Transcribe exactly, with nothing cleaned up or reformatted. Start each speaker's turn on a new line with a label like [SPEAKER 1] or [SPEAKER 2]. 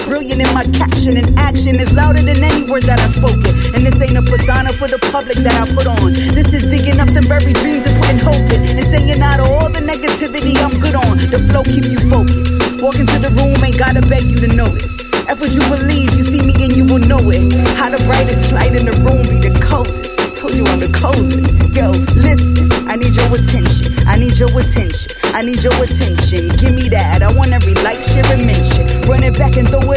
[SPEAKER 1] brilliant in my caption and action is louder than any word that I've spoken. And this ain't a persona for the public that I put on. This is digging up them buried dreams and putting hope in. And saying out of all the negativity I'm good on. The flow keep you focused. Walk into the room, ain't gotta beg you to notice. F what you believe, you see me and you will know it. How the brightest light in the room be the coldest. I told you I'm the coldest. Yo, listen, I need your attention. I need your attention. I need your attention. Give me that. I want every like, share, and mention. Run it back and throw it